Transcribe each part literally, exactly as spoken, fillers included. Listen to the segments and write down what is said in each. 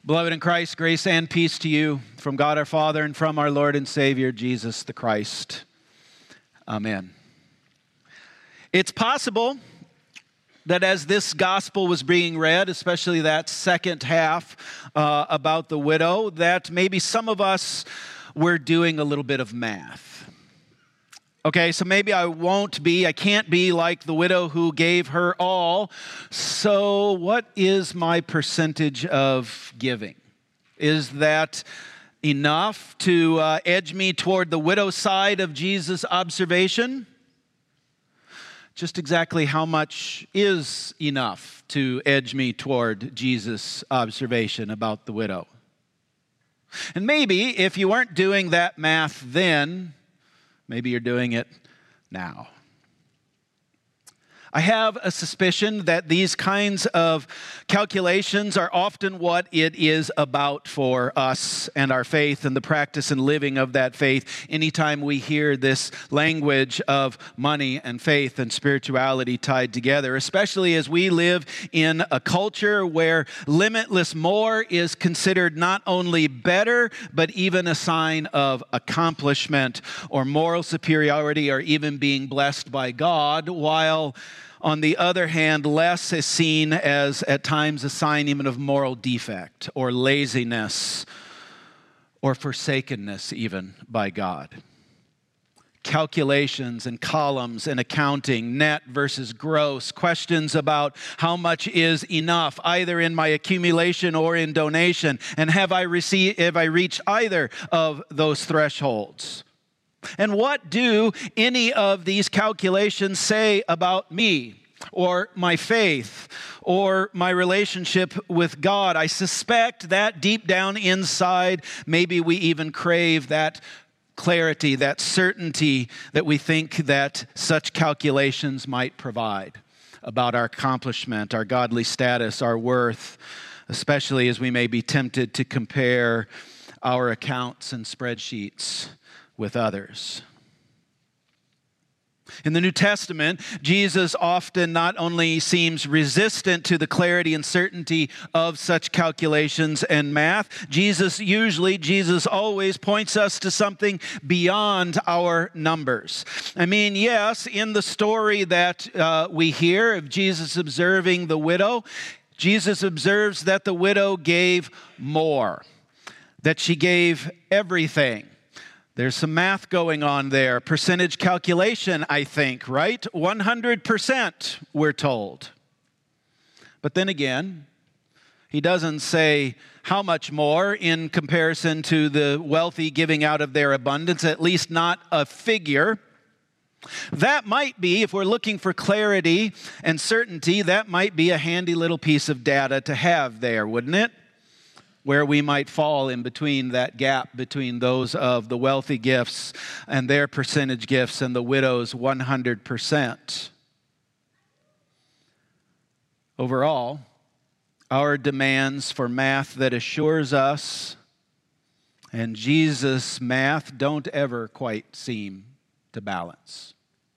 Beloved in Christ, grace and peace to you from God our Father and from our Lord and Savior, Jesus the Christ. Amen. It's possible that as this gospel was being read, especially that second half uh, about the widow, that maybe some of us were doing a little bit of math. Okay, so maybe I won't be, I can't be like the widow who gave her all. So what is my percentage of giving? Is that enough to uh, edge me toward the widow side of Jesus' observation? Just exactly how much is enough to edge me toward Jesus' observation about the widow? And maybe if you weren't doing that math then, maybe you're doing it now. I have a suspicion that these kinds of calculations are often what it is about for us and our faith and the practice and living of that faith anytime we hear this language of money and faith and spirituality tied together, especially as we live in a culture where limitless more is considered not only better, but even a sign of accomplishment or moral superiority or even being blessed by God, while on the other hand, less is seen as, at times, a sign even of moral defect or laziness or forsakenness even by God. Calculations and columns and accounting, net versus gross, questions about how much is enough, either in my accumulation or in donation, and have I received, have I reached either of those thresholds? And what do any of these calculations say about me or my faith or my relationship with God? I suspect that deep down inside, maybe we even crave that clarity, that certainty that we think that such calculations might provide about our accomplishment, our godly status, our worth, especially as we may be tempted to compare our accounts and spreadsheets with others. In the New Testament, Jesus often not only seems resistant to the clarity and certainty of such calculations and math, Jesus usually, Jesus always points us to something beyond our numbers. I mean, yes, in the story that uh, we hear of Jesus observing the widow, Jesus observes that the widow gave more, that she gave everything. There's some math going on there. Percentage calculation, I think, right? one hundred percent, we're told. But then again, he doesn't say how much more in comparison to the wealthy giving out of their abundance, at least not a figure. That might be, if we're looking for clarity and certainty, that might be a handy little piece of data to have there, wouldn't it? Where we might fall in between that gap between those of the wealthy gifts and their percentage gifts and the widow's one hundred percent. Overall, our demands for math that assures us and Jesus' math don't ever quite seem to balance.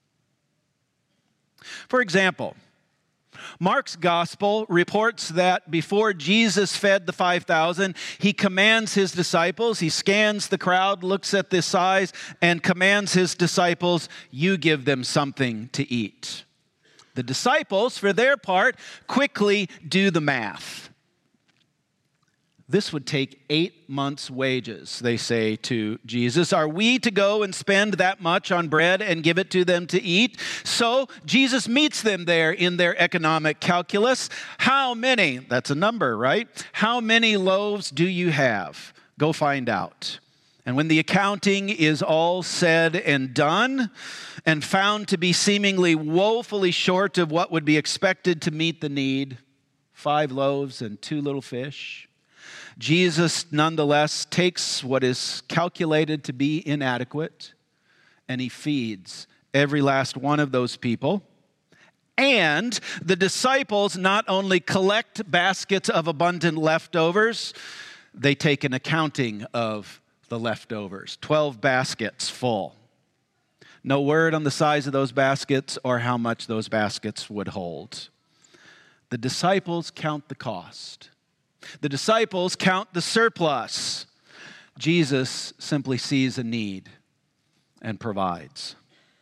For example, Mark's gospel reports that before Jesus fed the five thousand, he commands his disciples, he scans the crowd, looks at the size, and commands his disciples, you give them something to eat. The disciples, for their part, quickly do the math. This would take eight months' wages, they say to Jesus. Are we to go and spend that much on bread and give it to them to eat? So Jesus meets them there in their economic calculus. How many? That's a number, right? How many loaves do you have? Go find out. And when the accounting is all said and done and found to be seemingly woefully short of what would be expected to meet the need, five loaves and two little fish, Jesus nonetheless takes what is calculated to be inadequate and he feeds every last one of those people. And the disciples not only collect baskets of abundant leftovers, they take an accounting of the leftovers. Twelve baskets full. No word on the size of those baskets or how much those baskets would hold. The disciples count the cost. The disciples count the surplus. Jesus simply sees a need and provides.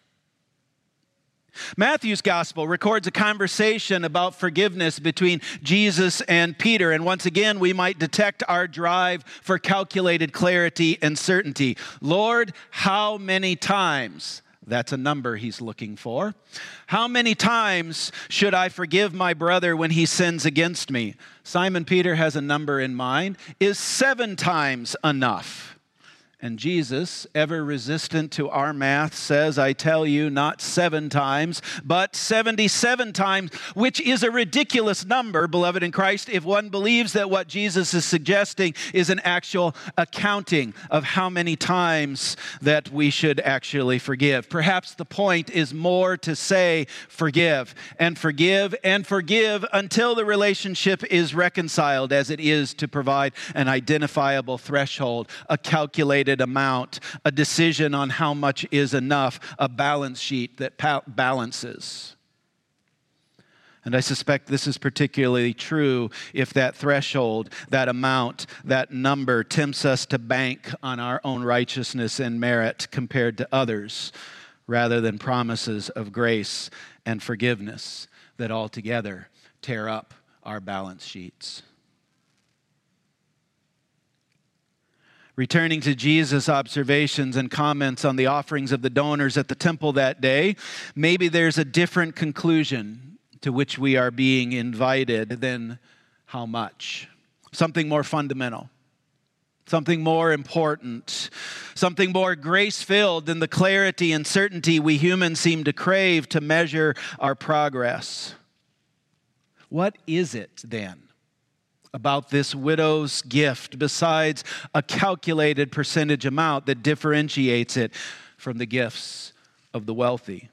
Matthew's gospel records a conversation about forgiveness between Jesus and Peter. And once again, we might detect our drive for calculated clarity and certainty. Lord, how many times? That's a number he's looking for. How many times should I forgive my brother when he sins against me? Simon Peter has a number in mind. Is seven times enough? And Jesus, ever resistant to our math, says, I tell you, not seven times, but seventy-seven times, which is a ridiculous number, beloved in Christ, if one believes that what Jesus is suggesting is an actual accounting of how many times that we should actually forgive. Perhaps the point is more to say forgive and forgive and forgive until the relationship is reconciled, as it is to provide an identifiable threshold, a calculated amount, a decision on how much is enough, a balance sheet that pa- balances. And I suspect this is particularly true if that threshold, that amount, that number tempts us to bank on our own righteousness and merit compared to others, rather than promises of grace and forgiveness that altogether tear up our balance sheets. Returning to Jesus' observations and comments on the offerings of the donors at the temple that day, maybe there's a different conclusion to which we are being invited than how much. Something more fundamental, something more important, something more grace-filled than the clarity and certainty we humans seem to crave to measure our progress. What is it then about this widow's gift, besides a calculated percentage amount, that differentiates it from the gifts of the wealthy?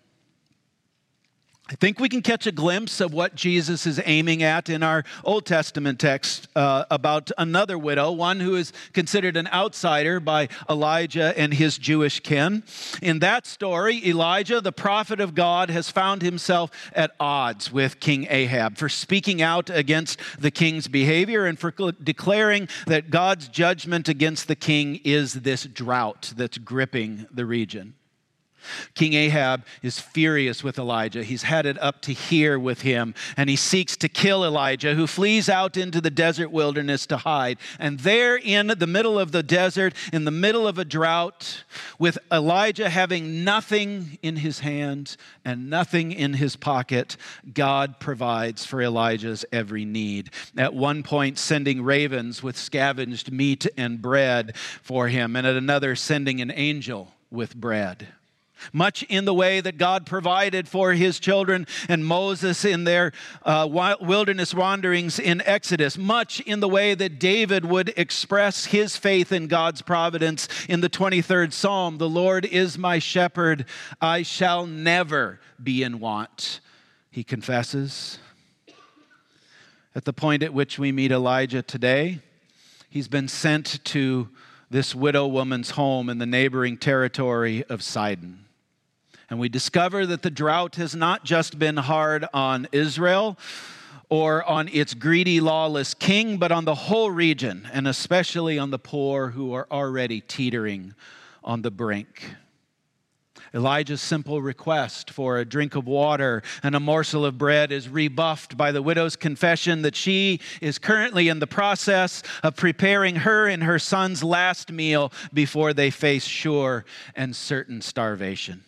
I think we can catch a glimpse of what Jesus is aiming at in our Old Testament text uh, about another widow, one who is considered an outsider by Elijah and his Jewish kin. In that story, Elijah, the prophet of God, has found himself at odds with King Ahab for speaking out against the king's behavior and for declaring that God's judgment against the king is this drought that's gripping the region. King Ahab is furious with Elijah. He's had it up to here with him, and he seeks to kill Elijah, who flees out into the desert wilderness to hide. And there in the middle of the desert, in the middle of a drought, with Elijah having nothing in his hands and nothing in his pocket, God provides for Elijah's every need. At one point, sending ravens with scavenged meat and bread for him, and at another, sending an angel with bread. Much in the way that God provided for his children and Moses in their uh, wilderness wanderings in Exodus. Much in the way that David would express his faith in God's providence in the twenty-third Psalm. The Lord is my shepherd, I shall never be in want, he confesses. At the point at which we meet Elijah today, he's been sent to this widow woman's home in the neighboring territory of Sidon. And we discover that the drought has not just been hard on Israel or on its greedy, lawless king, but on the whole region, and especially on the poor who are already teetering on the brink. Elijah's simple request for a drink of water and a morsel of bread is rebuffed by the widow's confession that she is currently in the process of preparing her and her son's last meal before they face sure and certain starvation.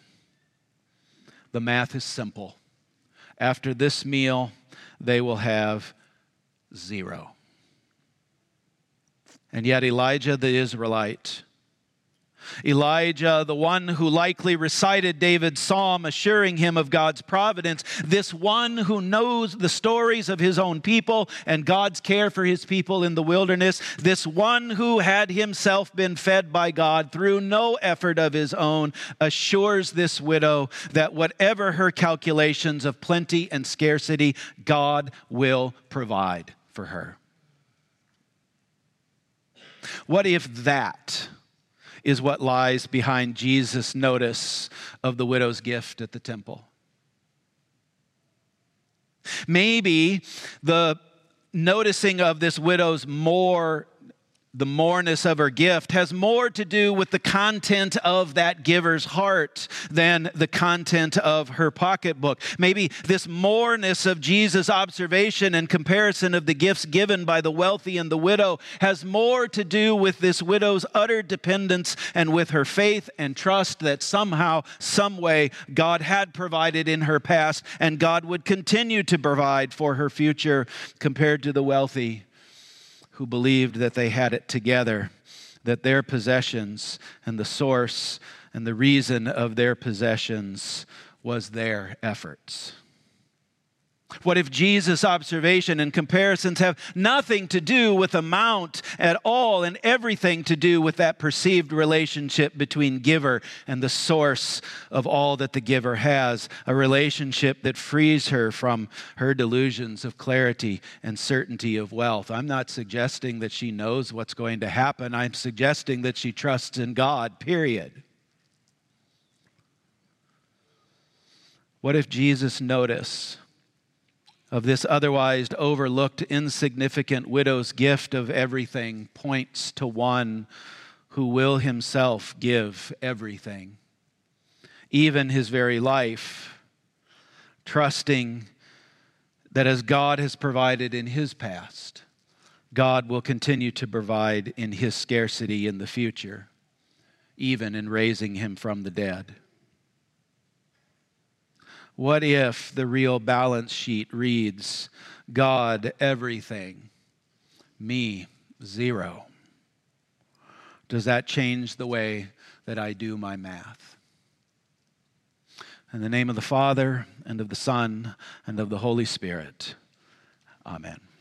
The math is simple. After this meal, they will have zero. And yet Elijah the Israelite, Elijah, the one who likely recited David's psalm assuring him of God's providence, this one who knows the stories of his own people and God's care for his people in the wilderness, this one who had himself been fed by God through no effort of his own, assures this widow that whatever her calculations of plenty and scarcity, God will provide for her. What if that is what lies behind Jesus' notice of the widow's gift at the temple? Maybe the noticing of this widow's more the moreness of her gift has more to do with the content of that giver's heart than the content of her pocketbook. Maybe this moreness of Jesus' observation and comparison of the gifts given by the wealthy and the widow has more to do with this widow's utter dependence and with her faith and trust that somehow, some way, God had provided in her past and God would continue to provide for her future, compared to the wealthy who believed that they had it together, that their possessions and the source and the reason of their possessions was their efforts. What if Jesus' observation and comparisons have nothing to do with amount at all and everything to do with that perceived relationship between giver and the source of all that the giver has, a relationship that frees her from her delusions of clarity and certainty of wealth? I'm not suggesting that she knows what's going to happen. I'm suggesting that she trusts in God, period. What if Jesus' notice of this otherwise overlooked, insignificant widow's gift of everything points to one who will himself give everything, even his very life, trusting that as God has provided in his past, God will continue to provide in his scarcity in the future, even in raising him from the dead? What if the real balance sheet reads, God, everything, me, zero? Does that change the way that I do my math? In the name of the Father, and of the Son, and of the Holy Spirit, amen.